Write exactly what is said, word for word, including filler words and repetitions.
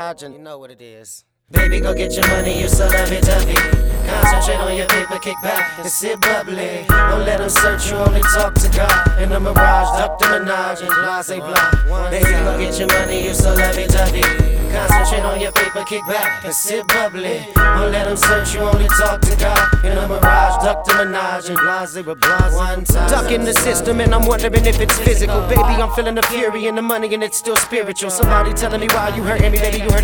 You know what it is. Baby, go get your money, you so lovey-dovey. Concentrate on your paper, kick back and sit bubbly. Don't let them search you, only talk to God. In the mirage, duck the Minaj and blase blah. Baby, go get your money, you so lovey-dovey. Concentrate on your paper, kick back and sit bubbly. Don't let them search you, only talk to God. In the mirage, duck the Minaj and blase blah. One time. Duck in the system and I'm wondering if it's physical. Baby, I'm feeling the fury and the money and it's still spiritual. Somebody telling me why you hurting me, baby, you hurting